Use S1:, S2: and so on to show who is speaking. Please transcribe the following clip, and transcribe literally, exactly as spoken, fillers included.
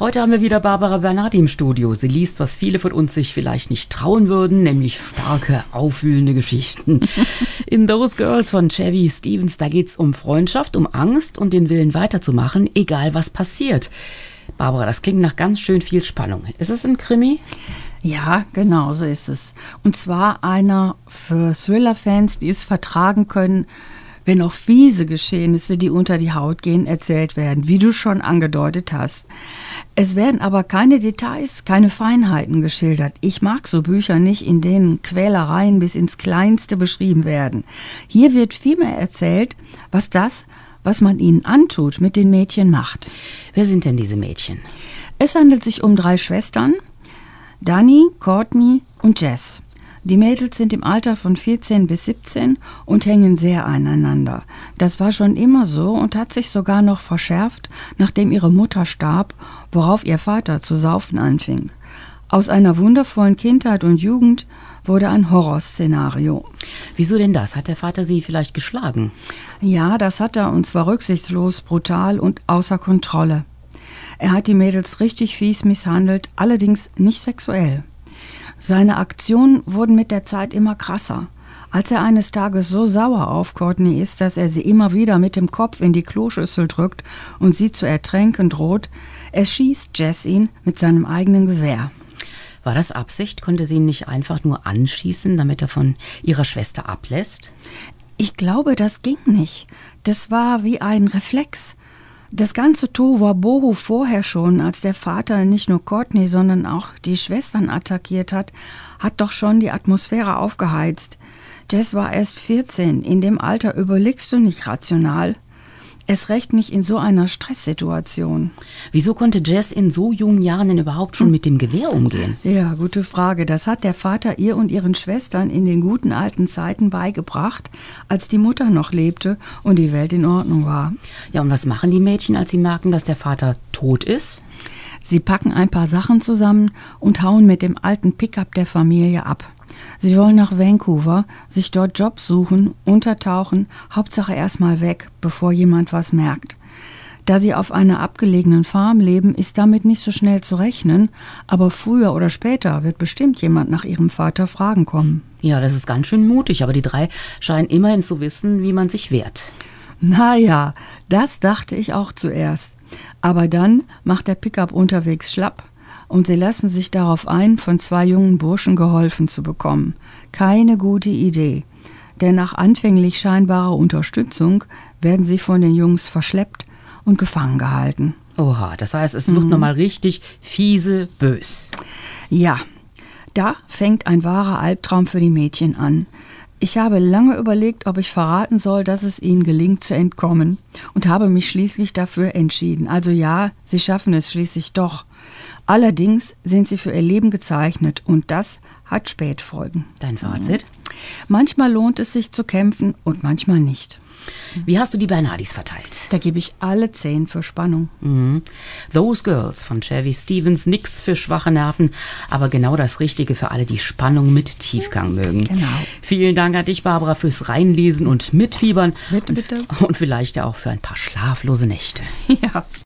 S1: Heute haben wir wieder Barbara Bernardi im Studio. Sie liest, was viele von uns sich vielleicht nicht trauen würden, nämlich starke, aufwühlende Geschichten. In Those Girls von Chevy Stevens, da geht's um Freundschaft, um Angst und den Willen weiterzumachen, egal was passiert. Barbara, das klingt nach ganz schön viel Spannung. Ist es ein Krimi?
S2: Ja, genau, so ist es. Und zwar einer für Thriller-Fans, die es vertragen können, wenn auch fiese Geschehnisse, die unter die Haut gehen, erzählt werden, wie du schon angedeutet hast. Es werden aber keine Details, keine Feinheiten geschildert. Ich mag so Bücher nicht, in denen Quälereien bis ins Kleinste beschrieben werden. Hier wird vielmehr erzählt, was das, was man ihnen antut, mit den Mädchen macht.
S1: Wer sind denn diese Mädchen?
S2: Es handelt sich um drei Schwestern, Dani, Courtney und Jess. Die Mädels sind im Alter von vierzehn bis siebzehn und hängen sehr aneinander. Das war schon immer so und hat sich sogar noch verschärft, nachdem ihre Mutter starb, worauf ihr Vater zu saufen anfing. Aus einer wundervollen Kindheit und Jugend wurde ein Horrorszenario.
S1: Wieso denn das? Hat der Vater sie vielleicht geschlagen?
S2: Ja, das hat er, und zwar rücksichtslos, brutal und außer Kontrolle. Er hat die Mädels richtig fies misshandelt, allerdings nicht sexuell. Seine Aktionen wurden mit der Zeit immer krasser. Als er eines Tages so sauer auf Courtney ist, dass er sie immer wieder mit dem Kopf in die Kloschüssel drückt und sie zu ertränken droht, erschießt Jess ihn mit seinem eigenen Gewehr.
S1: War das Absicht? Konnte sie ihn nicht einfach nur anschießen, damit er von ihrer Schwester ablässt?
S2: Ich glaube, das ging nicht. Das war wie ein Reflex. Das ganze Tohuwabohu vorher schon, als der Vater nicht nur Courtney, sondern auch die Schwestern attackiert hat, hat doch schon die Atmosphäre aufgeheizt. Jess war erst vierzehn, in dem Alter überlegst du nicht rational. Erst recht nicht in so einer Stresssituation.
S1: Wieso konnte Jess in so jungen Jahren denn überhaupt schon mit dem Gewehr umgehen?
S2: Ja, gute Frage. Das hat der Vater ihr und ihren Schwestern in den guten alten Zeiten beigebracht, als die Mutter noch lebte und die Welt in Ordnung war.
S1: Ja, und was machen die Mädchen, als sie merken, dass der Vater tot ist?
S2: Sie packen ein paar Sachen zusammen und hauen mit dem alten Pickup der Familie ab. Sie wollen nach Vancouver, sich dort Jobs suchen, untertauchen, Hauptsache erstmal weg, bevor jemand was merkt. Da sie auf einer abgelegenen Farm leben, ist damit nicht so schnell zu rechnen, aber früher oder später wird bestimmt jemand nach ihrem Vater fragen kommen.
S1: Ja, das ist ganz schön mutig, aber die drei scheinen immerhin zu wissen, wie man sich wehrt.
S2: Naja, das dachte ich auch zuerst. Aber dann macht der Pickup unterwegs schlapp. Und sie lassen sich darauf ein, von zwei jungen Burschen geholfen zu bekommen. Keine gute Idee, denn nach anfänglich scheinbarer Unterstützung werden sie von den Jungs verschleppt und gefangen gehalten.
S1: Oha, das heißt, es wird mhm. nochmal richtig fiese, bös.
S2: Ja, da fängt ein wahrer Albtraum für die Mädchen an. Ich habe lange überlegt, ob ich verraten soll, dass es ihnen gelingt zu entkommen, und habe mich schließlich dafür entschieden. Also ja, sie schaffen es schließlich doch. Allerdings sind sie für ihr Leben gezeichnet, und das hat Spätfolgen.
S1: Dein Fazit?
S2: Manchmal lohnt es sich zu kämpfen und manchmal nicht.
S1: Wie hast du die Bernardis verteilt?
S2: Da gebe ich alle zehn für Spannung.
S1: Mhm. Those Girls von Chevy Stevens, nix für schwache Nerven, aber genau das Richtige für alle, die Spannung mit Tiefgang mögen.
S2: Genau.
S1: Vielen Dank an dich, Barbara, fürs Reinlesen und Mitfiebern.
S2: Bitte, bitte.
S1: Und vielleicht ja auch für ein paar schlaflose Nächte.
S2: Ja.